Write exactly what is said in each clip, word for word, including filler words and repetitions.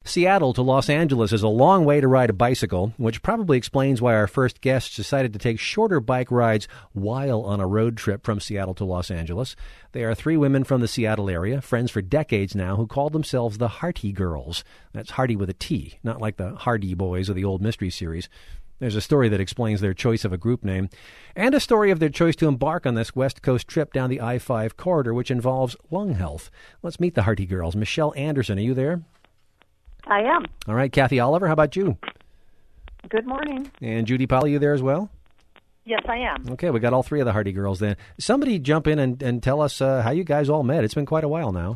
Seattle to Los Angeles is a long way to ride a bicycle, which probably explains why our first guests decided to take shorter bike rides while on a road trip from Seattle to Los Angeles. They are three women from the Seattle area, friends for decades now, who call themselves the Harty Girls. That's Harty with a T, not like the Hardy Boys of the old mystery series. There's a story that explains their choice of a group name, and a story of their choice to embark on this West Coast trip down the I five corridor, which involves lung health. Let's meet the Harty Girls. Michelle Anderson, are you there? I am. All right. Kathy Oliver, how about you? Good morning. And Judy Polly, you there as well? Yes, I am. Okay, we got all three of the Harty Girls then. Somebody jump in and, and tell us uh, how you guys all met. It's been quite a while now.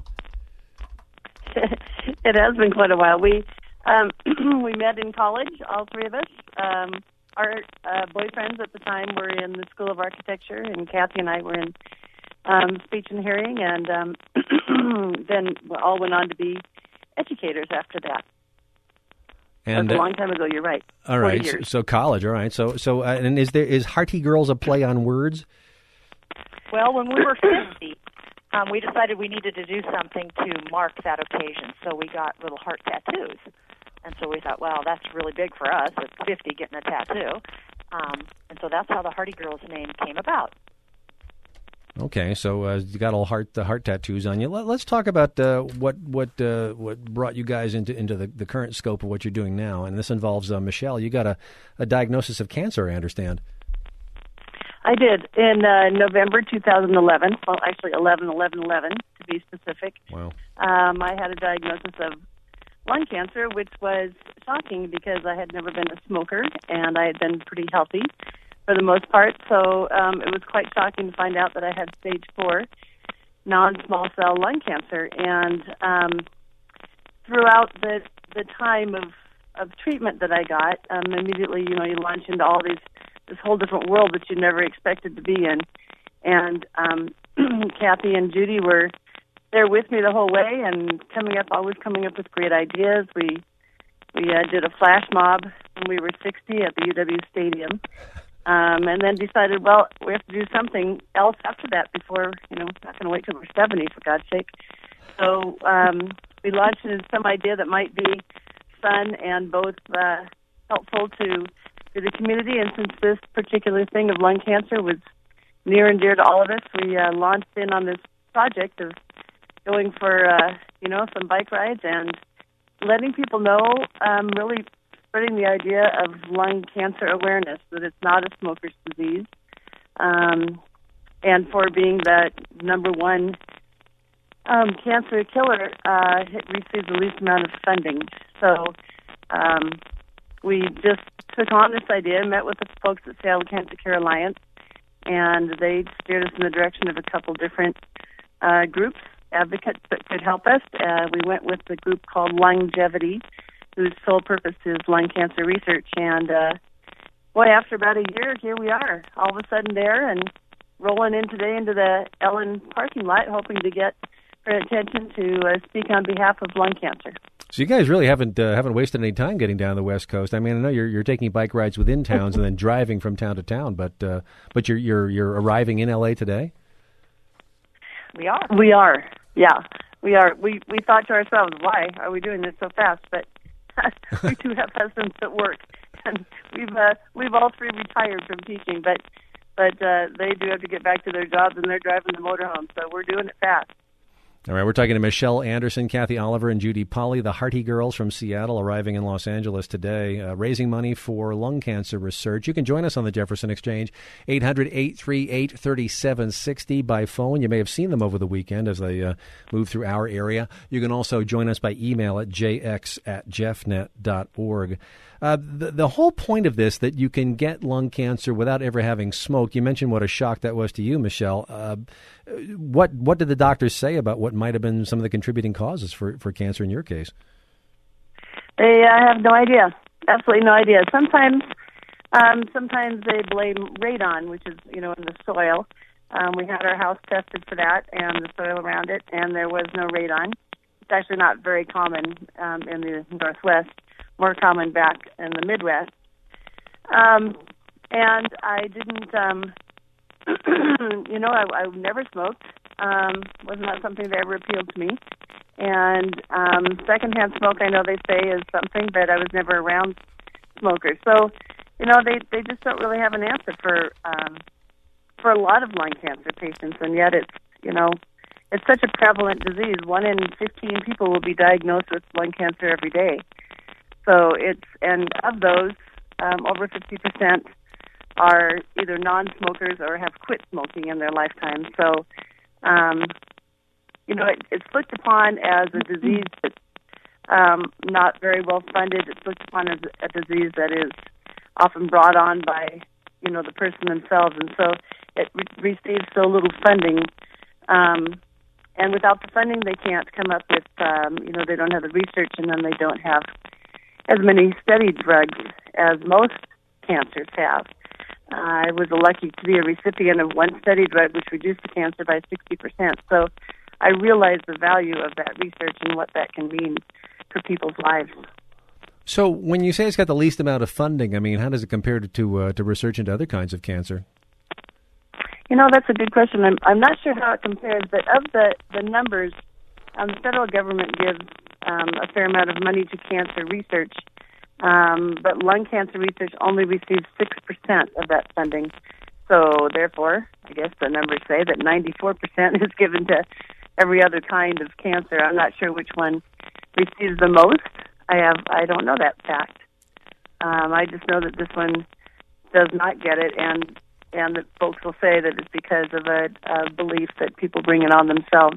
It has been quite a while. We um, we met in college, all three of us. Um, our uh, boyfriends at the time were in the School of Architecture, and Kathy and I were in um, speech and hearing, and um, then we all went on to be educators after that. And That's a long time ago. You're right. All right. So, so college. All right. So so uh, and is there is Harty Girls a play on words? Well, when we were fifty, um, we decided we needed to do something to mark that occasion. So we got little heart tattoos, and so we thought, wow, that's really big for us at fifty getting a tattoo. Um, and so that's how the Harty Girls name came about. Okay, so uh, you got all heart the heart tattoos on you. Let, let's talk about uh, what what uh, what brought you guys into into the, the current scope of what you're doing now, and this involves uh, Michelle. You got a, a diagnosis of cancer, I understand. I did in uh, November two thousand eleven. Well, actually, eleven eleven eleven to be specific. Wow. Um, I had a diagnosis of lung cancer, which was shocking because I had never been a smoker and I had been pretty healthy for the most part, so um, it was quite shocking to find out that I had stage four non-small cell lung cancer. And um, throughout the the time of, of treatment that I got, um, immediately, you know, you launch into all these this whole different world that you never expected to be in. And um, Kathy and Judy were there with me the whole way, and coming up, always coming up with great ideas. We we uh, did a flash mob when we were sixty at the U W Stadium. Um, and then decided, well, we have to do something else after that before, you know, not going to wait till we're seventy, for God's sake. So um, we launched into some idea that might be fun and both uh, helpful to, to the community. And since this particular thing of lung cancer was near and dear to all of us, we uh, launched in on this project of going for, uh, you know, some bike rides and letting people know, um, really spreading the idea of lung cancer awareness, that it's not a smoker's disease, um, and for being the number one um, cancer killer, uh, it receives the least amount of funding. So um, we just took on this idea, met with the folks at Seattle Cancer Care Alliance, and they steered us in the direction of a couple different uh, groups, advocates that could help us. Uh, we went with the group called Lungevity, whose sole purpose is lung cancer research. And, uh, boy, after about a year, here we are, all of a sudden there and rolling in today into the Ellen parking lot, hoping to get her attention to uh, speak on behalf of lung cancer. So you guys really haven't uh, haven't wasted any time getting down the West Coast. I mean, I know you're you're taking bike rides within towns and then driving from town to town, but uh, but you're you're you're arriving in L A today? We are. We are, yeah. We are. We, we thought to ourselves, why are we doing this so fast? But we do have husbands at work, and we've uh, we've all three retired from teaching, but but uh, they do have to get back to their jobs, and they're driving the motorhome, so we're doing it fast. All right, we're talking to Michelle Anderson, Kathy Oliver, and Judy Polly, the Harty Girls from Seattle, arriving in Los Angeles today, uh, raising money for lung cancer research. You can join us on the Jefferson Exchange, eight hundred, eight three eight, three seven six zero by phone. You may have seen them over the weekend as they uh, move through our area. You can also join us by email at j x at jeffnet dot org. Uh, the, the whole point of this, that you can get lung cancer without ever having smoked. You mentioned what a shock that was to you, Michelle. Uh, what what did the doctors say about what might have been some of the contributing causes for, for cancer in your case? They uh, have no idea. Absolutely no idea. Sometimes um, sometimes they blame radon, which is, you know, in the soil. Um, we had our house tested for that and the soil around it, and there was no radon. It's actually not very common um, in the Northwest. More common back in the Midwest. Um, and I didn't, um, you know, I, I never smoked. Um, was not something that ever appealed to me. And um, secondhand smoke, I know they say is something, but I was never around smokers. So, you know, they, they just don't really have an answer for um, for a lot of lung cancer patients, and yet it's, you know, it's such a prevalent disease. One in fifteen people will be diagnosed with lung cancer every day. So it's, and of those, um, over fifty percent are either non-smokers or have quit smoking in their lifetime. So, um, you know, it, it's looked upon as a disease that's um, not very well funded. It's looked upon as a disease that is often brought on by, you know, the person themselves, and so it re- receives so little funding. Um, and without the funding, they can't come up with, um, you know, they don't have the research, and then they don't have as many studied drugs as most cancers have. Uh, I was lucky to be a recipient of one study drug which reduced the cancer by sixty percent. So I realize the value of that research and what that can mean for people's lives. So when you say it's got the least amount of funding, I mean, how does it compare to to, uh, to research into other kinds of cancer? You know, that's a good question. I'm I'm not sure how it compares, but of the, the numbers, um, the federal government gives um, a fair amount of money to cancer research, um, but lung cancer research only receives six percent of that funding. So therefore, I guess the numbers say that ninety-four percent is given to every other kind of cancer. I'm not sure which one receives the most. I have I don't know that fact. Um, I just know that this one does not get it, and and that folks will say that it's because of a, a belief that people bring it on themselves.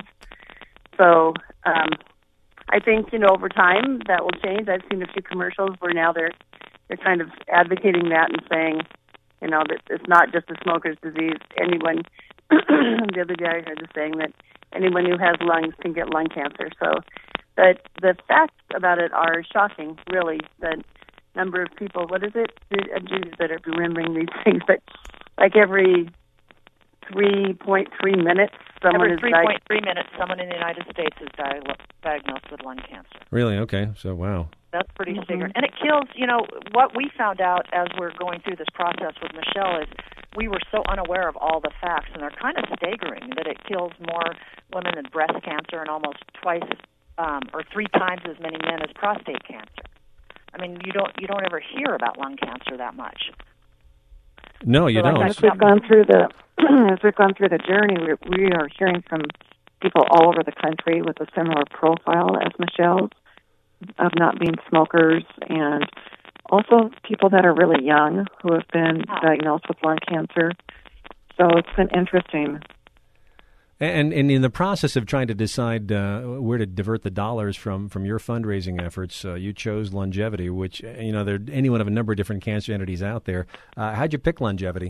So um, I think, you know, over time that will change. I've seen a few commercials where now they're they're kind of advocating that and saying, you know, that it's not just a smoker's disease. Anyone, the other day I heard the saying that anyone who has lungs can get lung cancer. So, but the facts about it are shocking, really. The number of people, what is it? I'm just better remembering these things, but like every three point three minutes, someone every is three point three minutes, someone in the United States is di- diagnosed with lung cancer. Really? Okay. So, wow. That's pretty Mm-hmm. staggering. And it kills, you know, what we found out as we're going through this process with Michelle is we were so unaware of all the facts, and they're kind of staggering, that it kills more women than breast cancer and almost twice um, or three times as many men as prostate cancer. I mean, you don't you don't ever hear about lung cancer that much. No, you So don't. As we've gone through the as we've gone through the journey, we, we are hearing from people all over the country with a similar profile as Michelle's, of not being smokers, and also people that are really young who have been diagnosed with lung cancer. So it's been interesting. And, and in the process of trying to decide uh, where to divert the dollars from, from your fundraising efforts, uh, you chose Longevity, which, you know, there are any one of a number of different cancer entities out there. Uh, how'd you pick Longevity?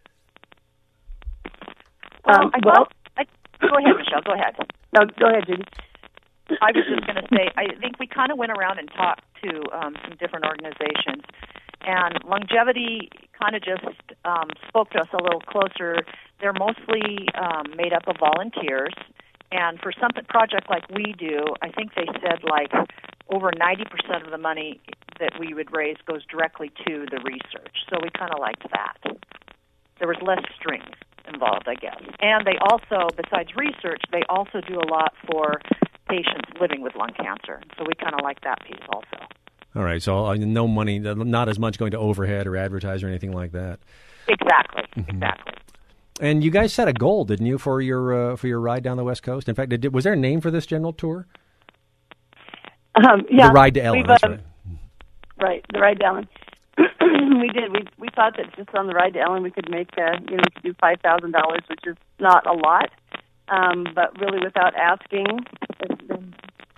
Well, Um, I well- thought, I, go ahead, Michelle, go ahead. No, go ahead, Judy. I was just going to say, I think we kind of went around and talked to um, some different organizations, and Longevity kind of just um, spoke to us a little closer. They're mostly um, made up of volunteers, and for some project like we do, I think they said like over ninety percent of the money that we would raise goes directly to the research. So we kind of liked that. There was less strings involved, I guess. And they also, besides research, they also do a lot for patients living with lung cancer. So we kind of like that piece also. All right, so uh, no money, not as much going to overhead or advertise or anything like that. Exactly, Mm-hmm. exactly. And you guys set a goal, didn't you, for your uh, for your ride down the West Coast? In fact, did, was there a name for this general tour? Um, yeah, the Ride to Ellen, we've, that's um, right. Right, the Ride to Ellen. we did. We we thought that just on the Ride to Ellen we could make, uh, you know, we could do five thousand dollars, which is not a lot, um, but really without asking, it's been,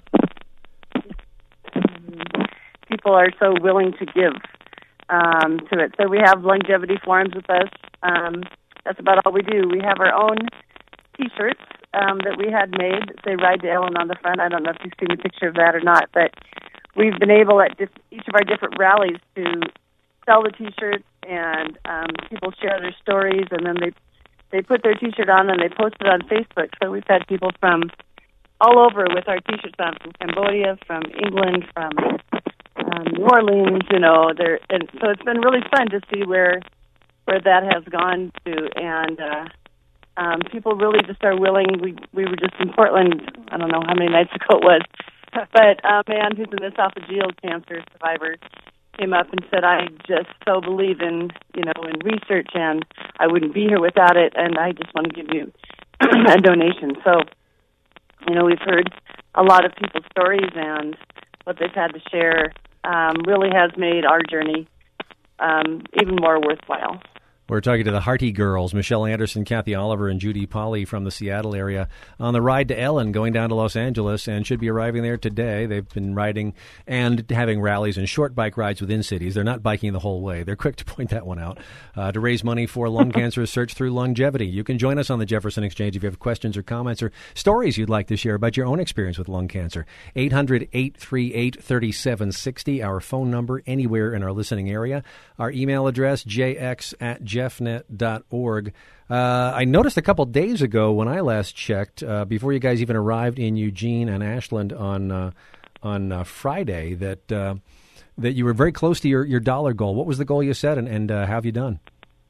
people are so willing to give um, to it. So we have longevity forums with us. Um, that's about all we do. We have our own T-shirts um, that we had made that say Ride to Ellen on the front. I don't know if you've seen a picture of that or not, but we've been able at just each of our different rallies to sell the T-shirts, and um, people share their stories, and then they they put their T-shirt on and they post it on Facebook. So we've had people from all over with our T-shirts on, from Cambodia, from England, from um, New Orleans. You know, there, and so it's been really fun to see where where that has gone to, and uh, Um, people really just are willing. We we were just in Portland, I don't know how many nights ago it was, but a man who's an esophageal cancer survivor came up and said, I just so believe in, you know, in research, and I wouldn't be here without it, and I just want to give you a donation. So, you know, we've heard a lot of people's stories, and what they've had to share um, really has made our journey um, even more worthwhile. We're talking to the Hearty Girls, Michelle Anderson, Kathy Oliver, and Judy Polly from the Seattle area on the ride to Ellen, going down to Los Angeles, and should be arriving there today. They've been riding and having rallies and short bike rides within cities. They're not biking the whole way. They're quick to point that one out. Uh, to raise money for lung cancer research through longevity. You can join us on the Jefferson Exchange if you have questions or comments or stories you'd like to share about your own experience with lung cancer. eight hundred, eight three eight, three seven six zero, our phone number anywhere in our listening area. Our email address, j x at jeffnet dot org. Uh, I noticed a couple days ago when I last checked, uh, before you guys even arrived in Eugene and Ashland on uh, on uh, Friday, that uh, that you were very close to your, your dollar goal. What was the goal you set, and, and uh, how have you done?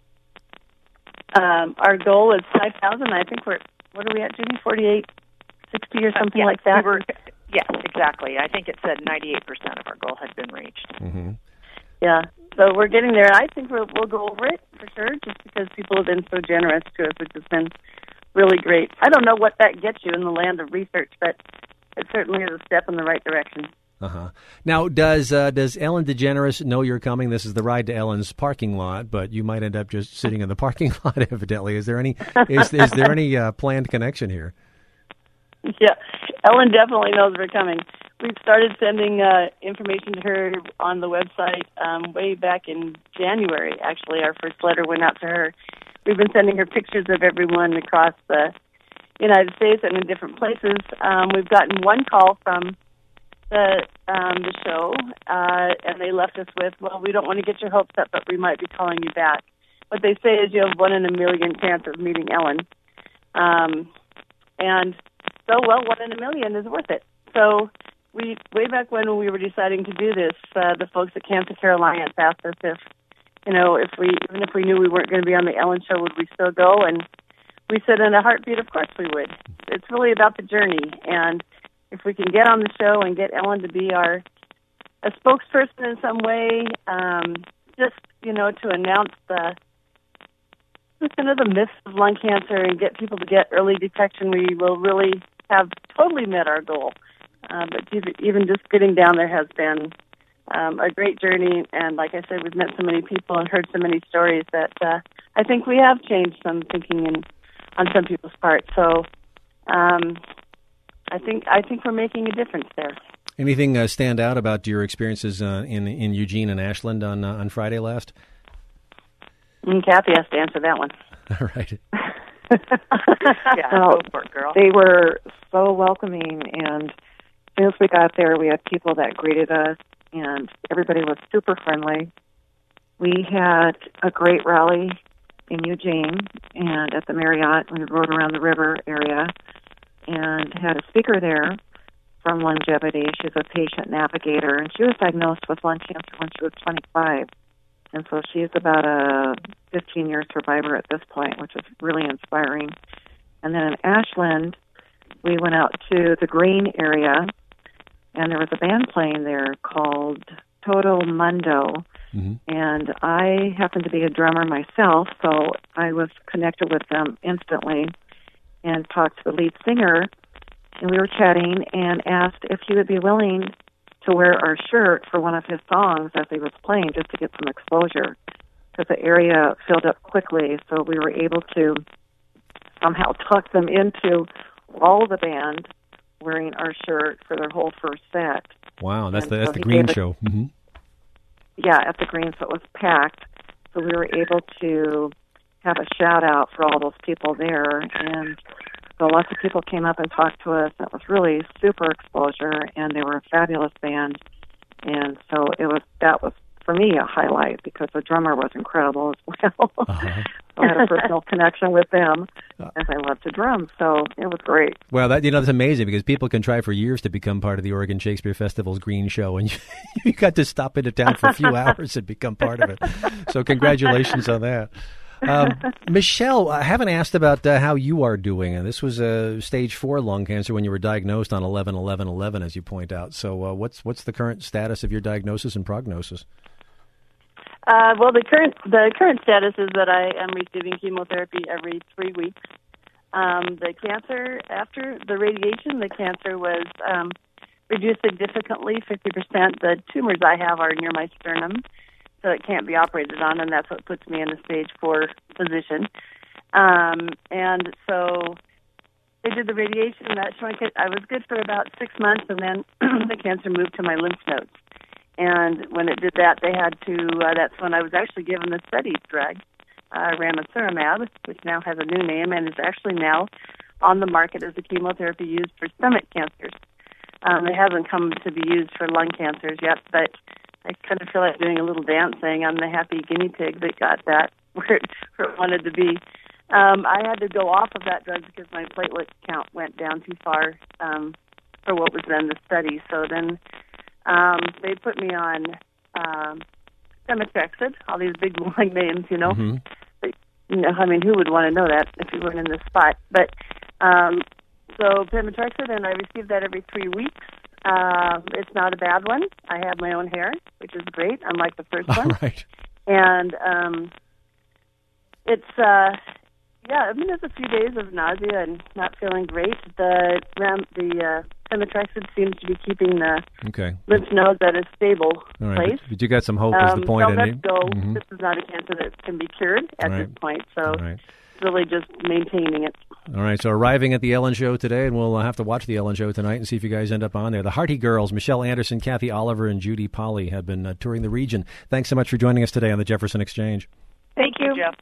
Um, our goal is five thousand. I think we're, what are we at, Judy? forty-eight sixty or something uh, yes, like that? We were, yes, exactly. I think it said ninety-eight percent of our goal had been reached. Mm-hmm. Yeah, so we're getting there. I think we'll, we'll go over it for sure, just because people have been so generous to us, which has been really great. I don't know what that gets you in the land of research, but it certainly is a step in the right direction. Uh-huh. Now, does uh, does Ellen DeGeneres know you're coming? This is the ride to Ellen's parking lot, but you might end up just sitting in the parking lot, evidently. Is there any is, is there any uh, planned connection here? Yeah, Ellen definitely knows we're coming. We've started sending uh, information to her on the website um, way back in January, actually. Our first letter went out to her. We've been sending her pictures of everyone across the United States and in different places. Um, we've gotten one call from the um, the show, uh, and they left us with, well, we don't want to get your hopes up, but we might be calling you back. What they say is you have one in a million chance of meeting Ellen. Um, and so, well, one in a million is worth it. So we, way back when we were deciding to do this, uh, the folks at Cancer Care Alliance asked us if, you know, if we, even if we knew we weren't going to be on the Ellen Show, would we still go? And we said in a heartbeat, of course we would. It's really about the journey. And if we can get on the show and get Ellen to be our a spokesperson in some way, um, just, you know, to announce the just kind of the myths of lung cancer and get people to get early detection, we will really have totally met our goal. Uh, but even just getting down there has been um, a great journey. And like I said, we've met so many people and heard so many stories that uh, I think we have changed some thinking in, on some people's part. So um, I think I think we're making a difference there. Anything uh, stand out about your experiences uh, in in Eugene and Ashland on uh, on Friday last? And Kathy has to answer that one. All right. yeah, no, go for it, girl. They were so welcoming, and as soon as we got there, we had people that greeted us, and everybody was super friendly. We had a great rally in Eugene, and at the Marriott, we rode around the river area, and had a speaker there from Longevity. She's a patient navigator, and she was diagnosed with lung cancer when she was twenty-five. And so she's about a fifteen-year survivor at this point, which is really inspiring. And then in Ashland, we went out to the Green area, and there was a band playing there called Todo Mundo. Mm-hmm. And I happen to be a drummer myself, so I was connected with them instantly and talked to the lead singer. And we were chatting and asked if he would be willing to wear our shirt for one of his songs as he was playing, just to get some exposure, because the area filled up quickly. So we were able to somehow tuck them into all the band wearing our shirt for their whole first set. Wow, that's and the that's so the Green Show. A, mm-hmm. Yeah, at the Green, so it was packed. So we were able to have a shout out for all those people there, and so lots of people came up and talked to us. It was really super exposure, and they were a fabulous band. And so it was that was, for me, a highlight, because the drummer was incredible as well. Uh-huh. So I had a personal connection with them, as I love to drum. So it was great. Well, that, you know, that's amazing, because people can try for years to become part of the Oregon Shakespeare Festival's Green Show, and you, you got to stop into town for a few hours and become part of it. So congratulations on that. Um, Michelle, I haven't asked about uh, how you are doing. And this was uh, stage four lung cancer when you were diagnosed on eleven eleven eleven, as you point out. So uh, what's what's the current status of your diagnosis and prognosis? Uh, well, the current the current status is that I am receiving chemotherapy every three weeks. Um, the cancer, after the radiation, the cancer was um, reduced significantly, fifty percent. The tumors I have are near my sternum, so it can't be operated on, and that's what puts me in a stage four position. Um, and so they did the radiation, and that showing I was good for about six months, and then the cancer moved to my lymph nodes. And when it did that, they had to, uh, that's when I was actually given the study drug, uh, ramucirumab, which now has a new name and is actually now on the market as a chemotherapy used for stomach cancers. Um, it hasn't come to be used for lung cancers yet, but I kind of feel like doing a little dance saying I'm the happy guinea pig that got that where it, where it wanted to be. Um, I had to go off of that drug because my platelet count went down too far um, for what was in the study. So then um, they put me on um, Pemetrexed, all these big long names, you know. Mm-hmm. But, you know. I mean, who would want to know that if you weren't in this spot? But um, so Pemetrexed, and I received that every three weeks. Uh, it's not a bad one. I have my own hair, which is great, unlike the first one. All right. And um, it's, uh, yeah, I mean, there's a few days of nausea and not feeling great. The ram, the uh, Pemetrexed seems to be keeping the okay. lymph nodes at a stable All right. place. But, but you got some hope is Um, the point. so let's isn't it? go. Mm-hmm. This is not a cancer that can be cured at Right. this point, so All right. it's really just maintaining it. All right, so arriving at the Ellen Show today, and we'll have to watch the Ellen Show tonight and see if you guys end up on there. The Hearty Girls, Michelle Anderson, Kathy Oliver, and Judy Polly have been uh, touring the region. Thanks so much for joining us today on the Jefferson Exchange. Thank you, Jeff.